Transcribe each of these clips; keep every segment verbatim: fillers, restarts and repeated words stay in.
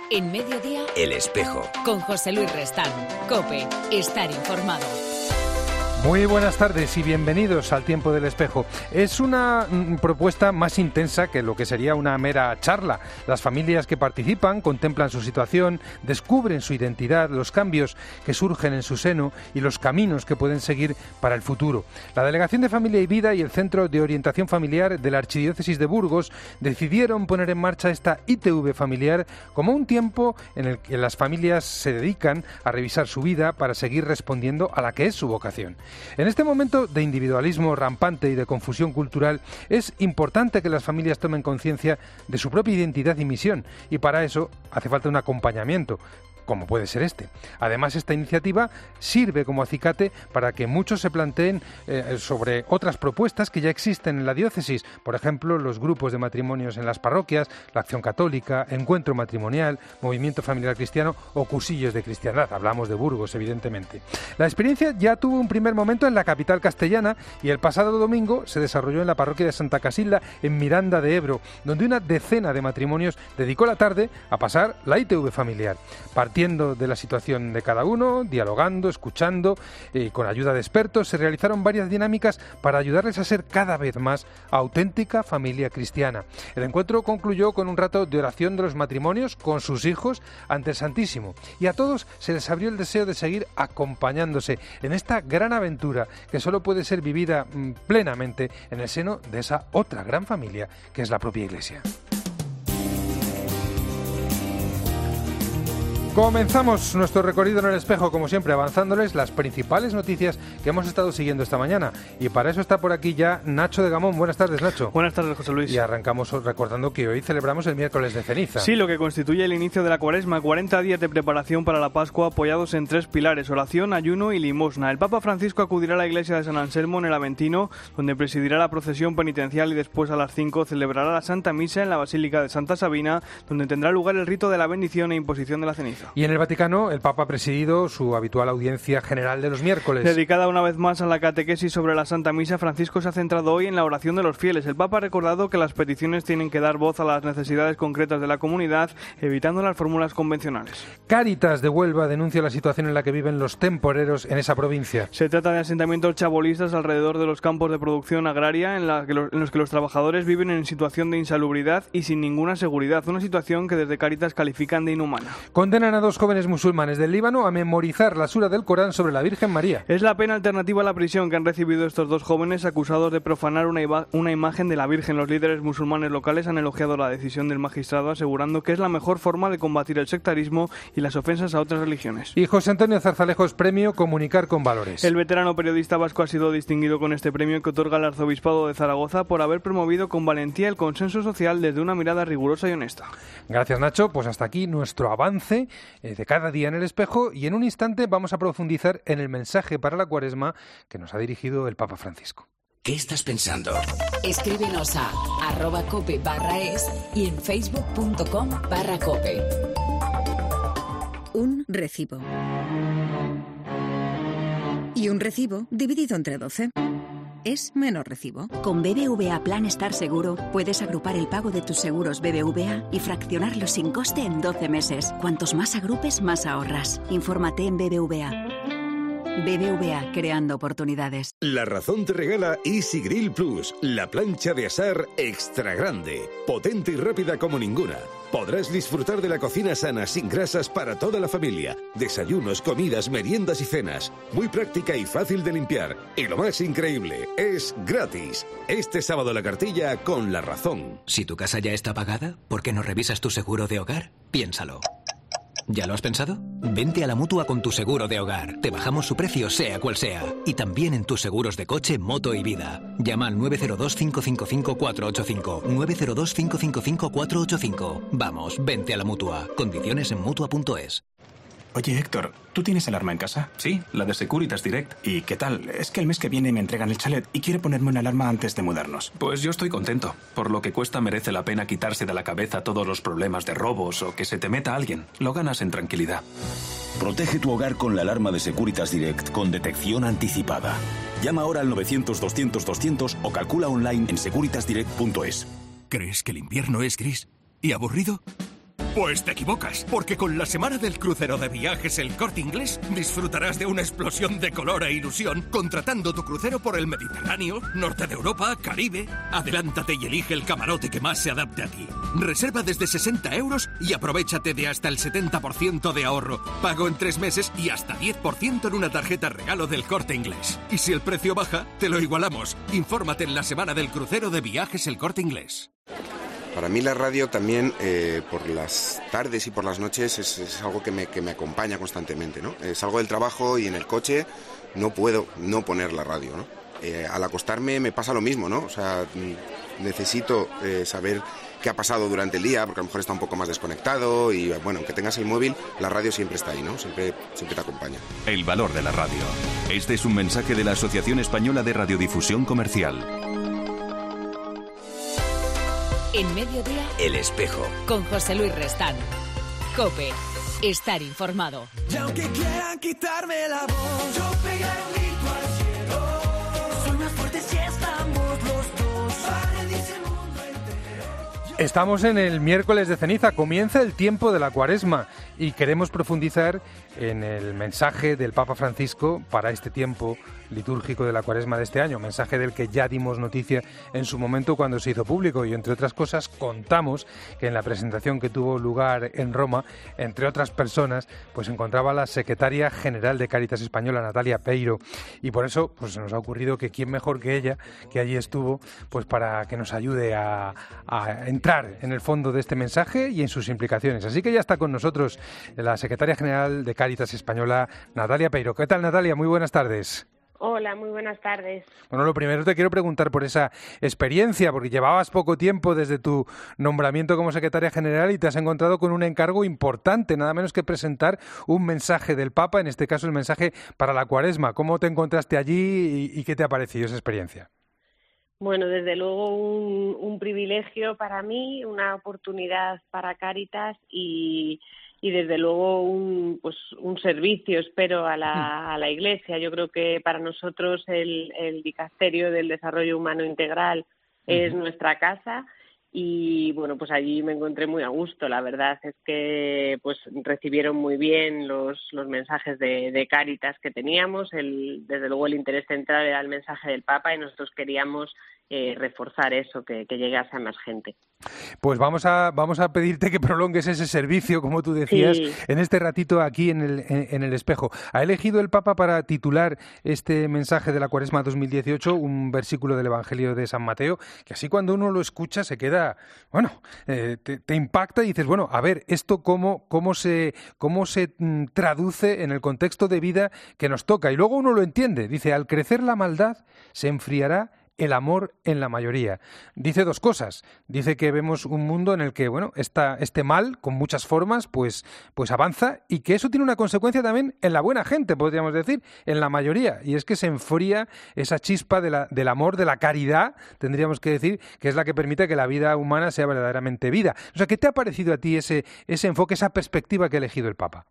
En Mediodía, El Espejo. Con José Luis Restán. COPE. Estar informado. Muy buenas tardes y bienvenidos al Tiempo del Espejo. Es una mm, propuesta más intensa que lo que sería una mera charla. Las familias que participan contemplan su situación, descubren su identidad, los cambios que surgen en su seno y los caminos que pueden seguir para el futuro. La Delegación de Familia y Vida y el Centro de Orientación Familiar de la Archidiócesis de Burgos decidieron poner en marcha esta I T V familiar como un tiempo en el que las familias se dedican a revisar su vida para seguir respondiendo a la que es su vocación. En este momento de individualismo rampante y de confusión cultural, es importante que las familias tomen conciencia de su propia identidad y misión, y para eso hace falta un acompañamiento, como puede ser este. Además, esta iniciativa sirve como acicate para que muchos se planteen eh, sobre otras propuestas que ya existen en la diócesis, por ejemplo, los grupos de matrimonios en las parroquias, la Acción Católica, Encuentro Matrimonial, Movimiento Familiar Cristiano o Cursillos de Cristiandad. Hablamos de Burgos, evidentemente. La experiencia ya tuvo un primer momento en la capital castellana y el pasado domingo se desarrolló en la parroquia de Santa Casilda, en Miranda de Ebro, donde una decena de matrimonios dedicó la tarde a pasar la I T V familiar. Partiendo de la situación de cada uno, dialogando, escuchando y con ayuda de expertos, se realizaron varias dinámicas para ayudarles a ser cada vez más auténtica familia cristiana. El encuentro concluyó con un rato de oración de los matrimonios con sus hijos ante el Santísimo, y a todos se les abrió el deseo de seguir acompañándose en esta gran aventura que solo puede ser vivida mm, plenamente en el seno de esa otra gran familia que es la propia Iglesia. Comenzamos nuestro recorrido en el espejo, como siempre, avanzándoles las principales noticias que hemos estado siguiendo esta mañana. Y para eso está por aquí ya Nacho de Gamón. Buenas tardes, Nacho. Buenas tardes, José Luis. Y arrancamos recordando que hoy celebramos el miércoles de ceniza. Sí, lo que constituye el inicio de la Cuaresma, cuarenta días de preparación para la Pascua apoyados en tres pilares: oración, ayuno y limosna. El Papa Francisco acudirá a la iglesia de San Anselmo en el Aventino, donde presidirá la procesión penitencial, y después a las cinco celebrará la Santa Misa en la Basílica de Santa Sabina, donde tendrá lugar el rito de la bendición e imposición de la ceniza. Y en el Vaticano, el Papa ha presidido su habitual audiencia general de los miércoles. Dedicada una vez más a la catequesis sobre la Santa Misa, Francisco se ha centrado hoy en la oración de los fieles. El Papa ha recordado que las peticiones tienen que dar voz a las necesidades concretas de la comunidad, evitando las fórmulas convencionales. Cáritas de Huelva denuncia la situación en la que viven los temporeros en esa provincia. Se trata de asentamientos chabolistas alrededor de los campos de producción agraria en, la que los, en los que los trabajadores viven en situación de insalubridad y sin ninguna seguridad, una situación que desde Cáritas califican de inhumana. Condenan a dos jóvenes musulmanes del Líbano a memorizar la sura del Corán sobre la Virgen María. Es la pena alternativa a la prisión que han recibido estos dos jóvenes acusados de profanar una, iba- una imagen de la Virgen. Los líderes musulmanes locales han elogiado la decisión del magistrado, asegurando que es la mejor forma de combatir el sectarismo y las ofensas a otras religiones. Y José Antonio Zarzalejos, premio Comunicar con Valores. El veterano periodista vasco ha sido distinguido con este premio que otorga el Arzobispado de Zaragoza por haber promovido con valentía el consenso social desde una mirada rigurosa y honesta. Gracias, Nacho. Pues hasta aquí nuestro avance eh, de cada día en el espejo, y en un instante vamos a profundizar en el mensaje para la Cuaresma que nos ha dirigido el Papa Francisco. ¿Qué estás pensando? Escríbenos a arroba cope barra es y en facebook.com barra cope. Un recibo. Y un recibo dividido entre doce. Es menos recibo. Con B B V A Plan Estar Seguro puedes agrupar el pago de tus seguros B B V A y fraccionarlo sin coste en doce meses. Cuantos más agrupes, más ahorras. Infórmate en B B V A. B B V A, creando oportunidades. La Razón te regala Easy Grill Plus, la plancha de asar extra grande, potente y rápida como ninguna. Podrás disfrutar de la cocina sana, sin grasas, para toda la familia. Desayunos, comidas, meriendas y cenas. Muy práctica y fácil de limpiar. Y lo más increíble, es gratis. Este sábado la cartilla con La Razón. Si tu casa ya está pagada, ¿por qué no revisas tu seguro de hogar? Piénsalo. ¿Ya lo has pensado? Vente a la Mutua con tu seguro de hogar. Te bajamos su precio, sea cual sea. Y también en tus seguros de coche, moto y vida. Llama al nueve cero dos, cinco cinco cinco, cuatro ocho cinco. nueve cero dos, cinco cinco cinco, cuatro ocho cinco. Vamos, vente a la Mutua. Condiciones en mutua punto es. Oye, Héctor, ¿tú tienes alarma en casa? Sí, la de Securitas Direct. ¿Y qué tal? Es que el mes que viene me entregan el chalet y quiero ponerme una alarma antes de mudarnos. Pues yo estoy contento. Por lo que cuesta merece la pena quitarse de la cabeza todos los problemas de robos o que se te meta alguien. Lo ganas en tranquilidad. Protege tu hogar con la alarma de Securitas Direct con detección anticipada. Llama ahora al novecientos, doscientos, doscientos o calcula online en securitas direct punto es. ¿Crees que el invierno es gris y aburrido? Pues te equivocas, porque con la semana del crucero de Viajes El Corte Inglés disfrutarás de una explosión de color e ilusión contratando tu crucero por el Mediterráneo, norte de Europa, Caribe. Adelántate y elige el camarote que más se adapte a ti. Reserva desde sesenta euros y aprovéchate de hasta el setenta por ciento de ahorro. Pago en tres meses y hasta diez por ciento en una tarjeta regalo del Corte Inglés. Y si el precio baja, te lo igualamos. Infórmate en la semana del crucero de Viajes El Corte Inglés. Para mí la radio también, eh, por las tardes y por las noches, es, es algo que me, que me acompaña constantemente, ¿no? Eh, salgo del trabajo y en el coche no puedo no poner la radio, ¿no? Eh, al acostarme me pasa lo mismo, ¿no? O sea, necesito eh, saber qué ha pasado durante el día, porque a lo mejor está un poco más desconectado y, bueno, aunque tengas el móvil, la radio siempre está ahí, ¿no? Siempre, siempre te acompaña. El valor de la radio. Este es un mensaje de la Asociación Española de Radiodifusión Comercial. En Mediodía, El Espejo, con José Luis Restán. COPE. Estar informado. Y aunque quieran quitarme la voz, yo pegaré un grito al cielo. Soy más fuerte si estamos los dos. Paredes el mundo entero. Estamos en el miércoles de ceniza, comienza el tiempo de la Cuaresma y queremos profundizar en el mensaje del Papa Francisco para este tiempo litúrgico de la Cuaresma de este año, mensaje del que ya dimos noticia en su momento cuando se hizo público y, entre otras cosas, contamos que en la presentación que tuvo lugar en Roma, entre otras personas, pues encontraba la secretaria general de Cáritas Española, Natalia Peiro, y por eso pues se nos ha ocurrido que quién mejor que ella, que allí estuvo, pues para que nos ayude a, a entrar en el fondo de este mensaje y en sus implicaciones. Así que ya está con nosotros la secretaria general de Cáritas Española, Natalia Peiro. ¿Qué tal, Natalia? Muy buenas tardes. Hola, muy buenas tardes. Bueno, lo primero te quiero preguntar por esa experiencia, porque llevabas poco tiempo desde tu nombramiento como secretaria general y te has encontrado con un encargo importante, nada menos que presentar un mensaje del Papa, en este caso el mensaje para la Cuaresma. ¿Cómo te encontraste allí y, y qué te ha parecido esa experiencia? Bueno, desde luego un, un privilegio para mí, una oportunidad para Cáritas y... y desde luego un pues un servicio, espero, a la, a la Iglesia. Yo creo que para nosotros el, el Dicasterio del Desarrollo Humano Integral es uh-huh. nuestra casa y, bueno, pues allí me encontré muy a gusto. La verdad es que pues recibieron muy bien los, los mensajes de, de Cáritas que teníamos. El, desde luego el interés central era el mensaje del Papa y nosotros queríamos eh, reforzar eso, que, que llegase a más gente. Pues vamos a vamos a pedirte que prolongues ese servicio, como tú decías, sí. en este ratito aquí en el, en, en el Espejo. Ha elegido el Papa para titular este mensaje de la Cuaresma dos mil dieciocho un versículo del Evangelio de San Mateo, que así cuando uno lo escucha se queda, bueno, eh, te, te impacta y dices, bueno, a ver, esto cómo, cómo se, cómo se mm, traduce en el contexto de vida que nos toca. Y luego uno lo entiende. Dice, al crecer la maldad se enfriará el amor en la mayoría. Dice dos cosas. Dice que vemos un mundo en el que, bueno, esta, este mal, con muchas formas, pues, pues avanza y que eso tiene una consecuencia también en la buena gente, podríamos decir, en la mayoría. Y es que se enfría esa chispa de la, del amor, de la caridad, tendríamos que decir, que es la que permite que la vida humana sea verdaderamente vida. O sea, ¿qué te ha parecido a ti ese, ese enfoque, esa perspectiva que ha elegido el Papa?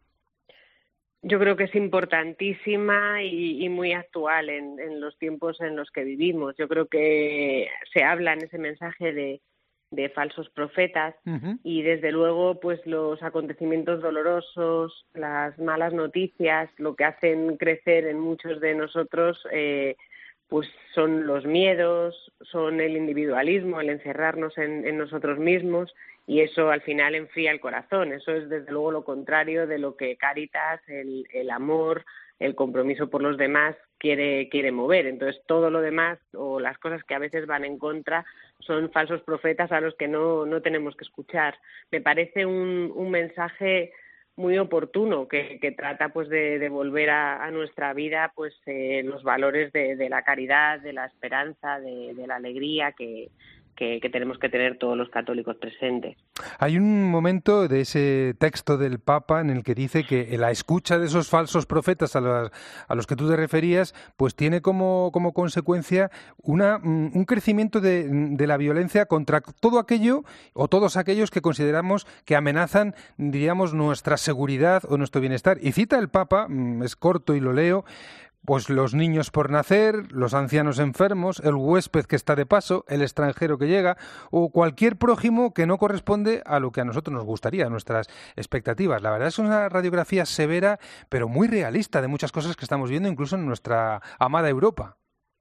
Yo creo que es importantísima y, y muy actual en, en los tiempos en los que vivimos. Yo creo que se habla en ese mensaje de, de falsos profetas uh-huh. y desde luego pues los acontecimientos dolorosos, las malas noticias, lo que hacen crecer en muchos de nosotros eh, pues son los miedos, son el individualismo, el encerrarnos en, en nosotros mismos. Y eso al final enfría el corazón. Eso es desde luego lo contrario de lo que Cáritas, el, el amor, el compromiso por los demás quiere, quiere mover. Entonces todo lo demás o las cosas que a veces van en contra son falsos profetas a los que no, no tenemos que escuchar. Me parece un, un mensaje muy oportuno que, que trata pues de, de volver a, a nuestra vida pues eh, los valores de, de la caridad, de la esperanza, de, de la alegría que Que, que tenemos que tener todos los católicos presentes. Hay un momento de ese texto del Papa en el que dice que la escucha de esos falsos profetas a los, a los que tú te referías, pues tiene como, como consecuencia una, un crecimiento de, de la violencia contra todo aquello o todos aquellos que consideramos que amenazan, diríamos, nuestra seguridad o nuestro bienestar. Y cita el Papa, es corto y lo leo, Pues los niños por nacer, los ancianos enfermos, el huésped que está de paso, el extranjero que llega o cualquier prójimo que no corresponde a lo que a nosotros nos gustaría, a nuestras expectativas. La verdad es una radiografía severa, pero muy realista de muchas cosas que estamos viendo incluso en nuestra amada Europa.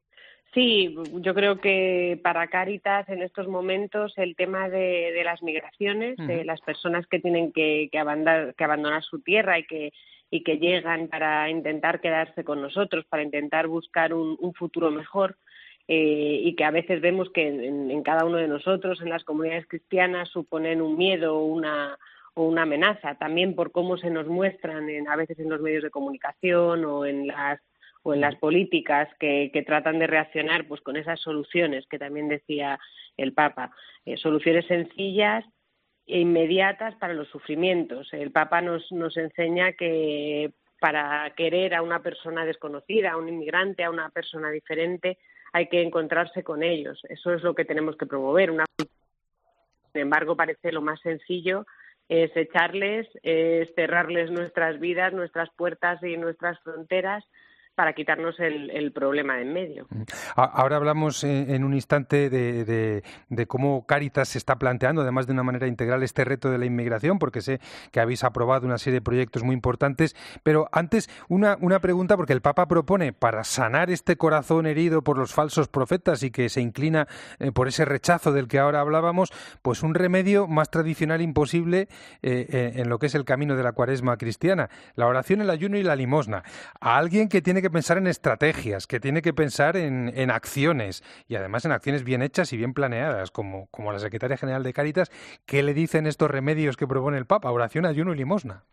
Sí, yo creo que para Cáritas en estos momentos el tema de, de las migraciones, uh-huh. de las personas que tienen que, que, abandonar, que abandonar su tierra y que y que llegan para intentar quedarse con nosotros, para intentar buscar un, un futuro mejor, eh, y que a veces vemos que en, en cada uno de nosotros, en las comunidades cristianas, suponen un miedo o una, o una amenaza, también por cómo se nos muestran en, a veces en los medios de comunicación o en las o en las políticas que, que tratan de reaccionar pues con esas soluciones que también decía el Papa, eh, soluciones sencillas e inmediatas para los sufrimientos. El Papa nos, nos enseña que para querer a una persona desconocida, a un inmigrante, a una persona diferente, hay que encontrarse con ellos. Eso es lo que tenemos que promover. Una... Sin embargo, parece lo más sencillo es echarles, es cerrarles nuestras vidas, nuestras puertas y nuestras fronteras para quitarnos el, el problema de en medio. Ahora hablamos en, en un instante de, de, de cómo Cáritas se está planteando, además de una manera integral, este reto de la inmigración, porque sé que habéis aprobado una serie de proyectos muy importantes, pero antes una, una pregunta, porque el Papa propone, para sanar este corazón herido por los falsos profetas y que se inclina eh, por ese rechazo del que ahora hablábamos, pues un remedio más tradicional imposible eh, eh, en lo que es el camino de la Cuaresma cristiana, la oración, el ayuno y la limosna. A alguien que tiene que pensar en estrategias, que tiene que pensar en, en acciones, y además en acciones bien hechas y bien planeadas, como, como la secretaria general de Cáritas, ¿qué le dicen estos remedios que propone el Papa? Oración, ayuno y limosna.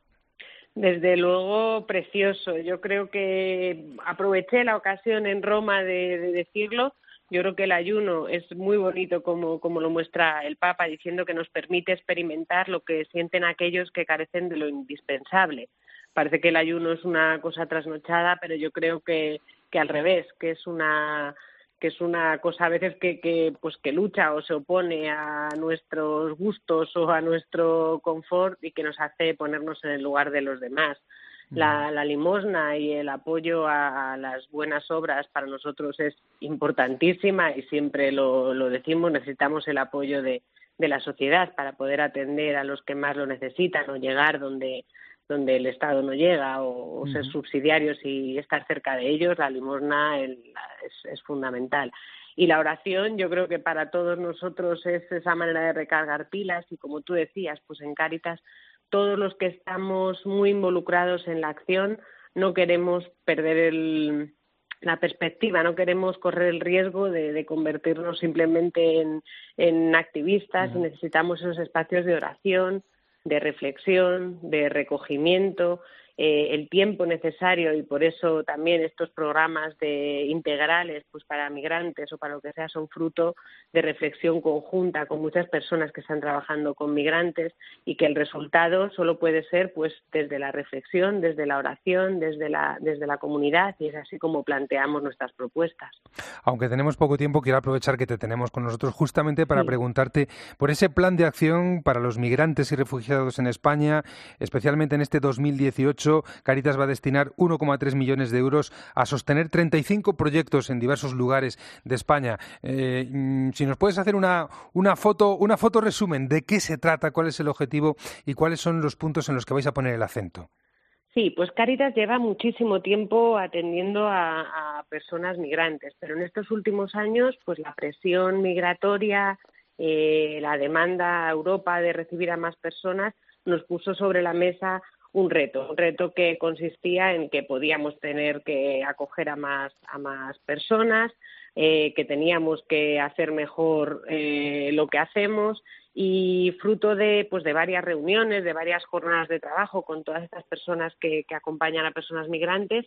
Desde luego, precioso. Yo creo que aproveché la ocasión en Roma de, de decirlo. Yo creo que el ayuno es muy bonito como, como lo muestra el Papa, diciendo que nos permite experimentar lo que sienten aquellos que carecen de lo indispensable. Parece que el ayuno es una cosa trasnochada, pero yo creo que, que al revés, que es una que es una cosa a veces que, que pues que lucha o se opone a nuestros gustos o a nuestro confort y que nos hace ponernos en el lugar de los demás. La, la limosna y el apoyo a, a las buenas obras para nosotros es importantísima y siempre lo, lo decimos, necesitamos el apoyo de, de la sociedad para poder atender a los que más lo necesitan o llegar donde donde el Estado no llega o, o ser subsidiarios y estar cerca de ellos. La limosna el, es, es fundamental. Y la oración, yo creo que para todos nosotros es esa manera de recargar pilas y, como tú decías, pues en Cáritas, todos los que estamos muy involucrados en la acción no queremos perder el, la perspectiva, no queremos correr el riesgo de, de convertirnos simplemente en, en activistas, y necesitamos esos espacios de oración, de reflexión, de recogimiento, eh, el tiempo necesario, y por eso también estos programas de integrales pues para migrantes o para lo que sea son fruto de reflexión conjunta con muchas personas que están trabajando con migrantes, y que el resultado solo puede ser pues desde la reflexión, desde la oración, desde la desde la comunidad, y es así como planteamos nuestras propuestas. Aunque tenemos poco tiempo, quiero aprovechar que te tenemos con nosotros justamente para sí. preguntarte por ese plan de acción para los migrantes y refugiados en España, especialmente en este dos mil dieciocho. Cáritas va a destinar uno coma tres millones de euros a sostener treinta y cinco proyectos en diversos lugares de España. Eh, si nos puedes hacer una, una foto, una foto resumen de qué se trata, cuál es el objetivo y cuáles son los puntos en los que vais a poner el acento. Sí, pues Cáritas lleva muchísimo tiempo atendiendo a, a personas migrantes, pero en estos últimos años, pues la presión migratoria, eh, la demanda a Europa de recibir a más personas, nos puso sobre la mesa un reto, un reto que consistía en que podíamos tener que acoger a más a más personas, eh, que teníamos que hacer mejor eh, lo que hacemos, y fruto de pues de varias reuniones, de varias jornadas de trabajo con todas estas personas que, que acompañan a personas migrantes,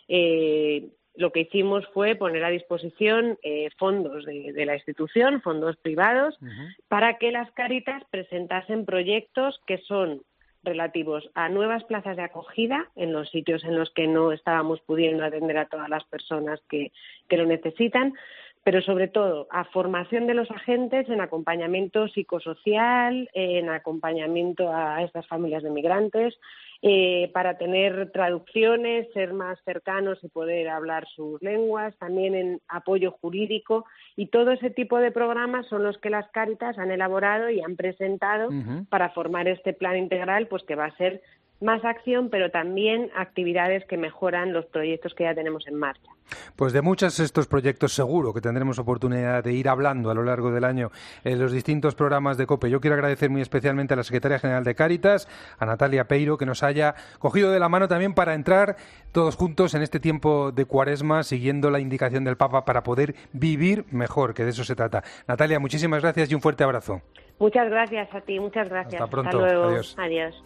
eh, lo que hicimos fue poner a disposición eh, fondos de, de la institución, fondos privados, uh-huh. para que las Cáritas presentasen proyectos que son relativos a nuevas plazas de acogida en los sitios en los que no estábamos pudiendo atender a todas las personas que, que lo necesitan, pero sobre todo a formación de los agentes en acompañamiento psicosocial, en acompañamiento a estas familias de migrantes, eh, para tener traducciones, ser más cercanos y poder hablar sus lenguas, también en apoyo jurídico, y todo ese tipo de programas son los que las Cáritas han elaborado y han presentado uh-huh. para formar este plan integral, pues que va a ser más acción, pero también actividades que mejoran los proyectos que ya tenemos en marcha. Pues de muchos de estos proyectos seguro que tendremos oportunidad de ir hablando a lo largo del año en los distintos programas de COPE. Yo quiero agradecer muy especialmente a la Secretaria General de Cáritas, a Natalia Peiro, que nos haya cogido de la mano también para entrar todos juntos en este tiempo de Cuaresma, siguiendo la indicación del Papa para poder vivir mejor, que de eso se trata. Natalia, muchísimas gracias y un fuerte abrazo. Muchas gracias a ti, muchas gracias. Hasta pronto. Hasta luego. Adiós. Adiós.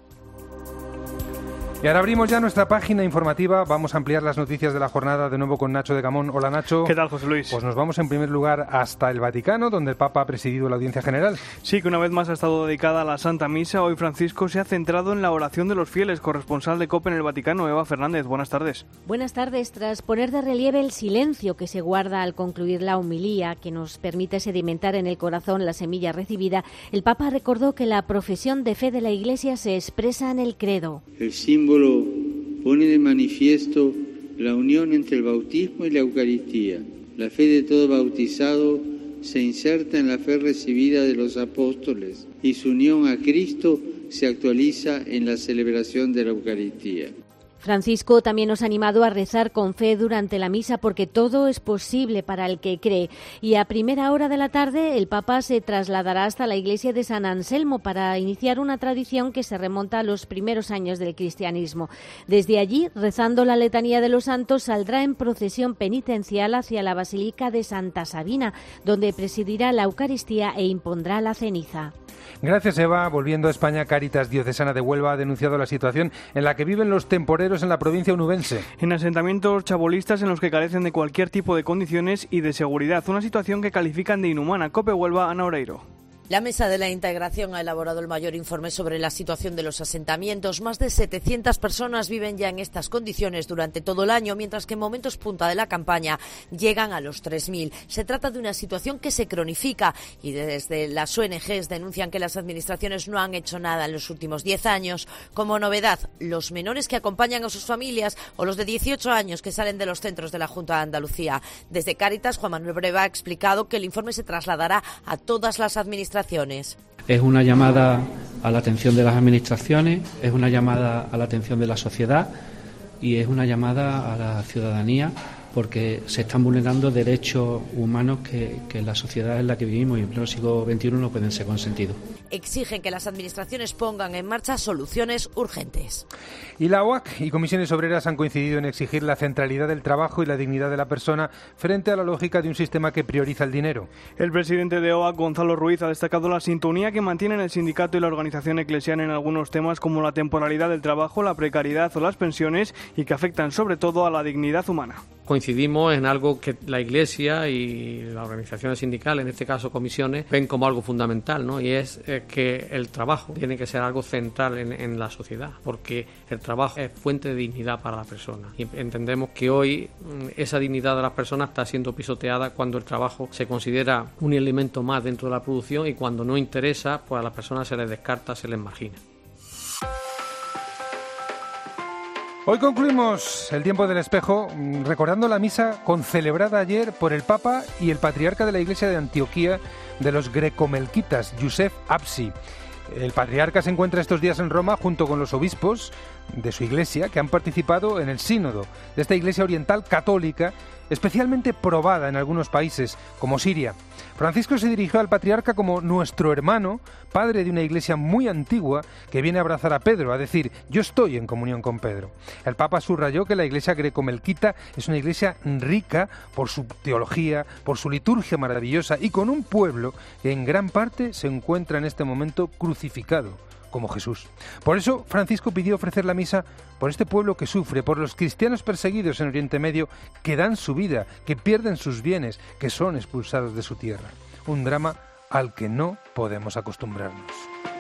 Y ahora abrimos ya nuestra página informativa. Vamos a ampliar las noticias de la jornada de nuevo con Nacho de Gamón. Hola, Nacho. ¿Qué tal, José Luis? Pues nos vamos en primer lugar hasta el Vaticano, donde el Papa ha presidido la audiencia general. Sí, que una vez más ha estado dedicada a la Santa Misa. Hoy Francisco se ha centrado en la oración de los fieles. Corresponsal de COPE en el Vaticano, Eva Fernández. Buenas tardes. Buenas tardes. Tras poner de relieve el silencio que se guarda al concluir la homilía, que nos permite sedimentar en el corazón la semilla recibida, el Papa recordó que la profesión de fe de la Iglesia se expresa en el credo. El símbolo pone de manifiesto la unión entre el bautismo y la Eucaristía. La fe de todo bautizado se inserta en la fe recibida de los apóstoles y su unión a Cristo se actualiza en la celebración de la Eucaristía. Francisco también nos ha animado a rezar con fe durante la misa porque todo es posible para el que cree. Y a primera hora de la tarde el Papa se trasladará hasta la iglesia de San Anselmo para iniciar una tradición que se remonta a los primeros años del cristianismo. Desde allí, rezando la letanía de los santos, saldrá en procesión penitencial hacia la Basílica de Santa Sabina, donde presidirá la Eucaristía e impondrá la ceniza. Gracias, Eva. Volviendo a España, Cáritas Diocesana de Huelva ha denunciado la situación en la que viven los temporeros en la provincia onubense. En asentamientos chabolistas en los que carecen de cualquier tipo de condiciones y de seguridad, una situación que califican de inhumana. COPE Huelva, Ana Oreiro. La Mesa de la Integración ha elaborado el mayor informe sobre la situación de los asentamientos. Más de setecientas personas viven ya en estas condiciones durante todo el año, mientras que en momentos punta de la campaña llegan a los tres mil. Se trata de una situación que se cronifica y desde las O N Ges denuncian que las administraciones no han hecho nada en los últimos diez años. Como novedad, los menores que acompañan a sus familias o los de dieciocho años que salen de los centros de la Junta de Andalucía. Desde Cáritas, Juan Manuel Breva ha explicado que el informe se trasladará a todas las administraciones. Es una llamada a la atención de las administraciones, es una llamada a la atención de la sociedad y es una llamada a la ciudadanía porque se están vulnerando derechos humanos que, que en la sociedad en la que vivimos y en pleno siglo veintiuno no pueden ser consentidos. Exigen que las administraciones pongan en marcha soluciones urgentes. Y la O A C y comisiones obreras han coincidido en exigir la centralidad del trabajo y la dignidad de la persona frente a la lógica de un sistema que prioriza el dinero. El presidente de O A C, Gonzalo Ruiz, ha destacado la sintonía que mantienen el sindicato y la organización eclesial en algunos temas como la temporalidad del trabajo, la precariedad o las pensiones y que afectan sobre todo a la dignidad humana. Coincidimos en algo que la Iglesia y las organizaciones sindicales, en este caso comisiones, ven como algo fundamental, ¿no? Y es eh, que el trabajo tiene que ser algo central en, en la sociedad, porque el trabajo es fuente de dignidad para la persona. Y entendemos que hoy esa dignidad de las personas está siendo pisoteada cuando el trabajo se considera un elemento más dentro de la producción y cuando no interesa, pues a las personas se les descarta, se les margina. Hoy concluimos el tiempo del espejo recordando la misa concelebrada ayer por el Papa y el patriarca de la Iglesia de Antioquía de los grecomelquitas, Yusef Apsi. El patriarca se encuentra estos días en Roma junto con los obispos de su iglesia que han participado en el sínodo de esta iglesia oriental católica especialmente probada en algunos países como Siria. Francisco se dirigió al patriarca como nuestro hermano, padre de una iglesia muy antigua que viene a abrazar a Pedro, a decir, yo estoy en comunión con Pedro. El Papa subrayó que la iglesia grecomelquita es una iglesia rica por su teología, por su liturgia maravillosa y con un pueblo que en gran parte se encuentra en este momento crucificado, como Jesús. Por eso, Francisco pidió ofrecer la misa por este pueblo que sufre, por los cristianos perseguidos en Oriente Medio, que dan su vida, que pierden sus bienes, que son expulsados de su tierra. Un drama al que no podemos acostumbrarnos.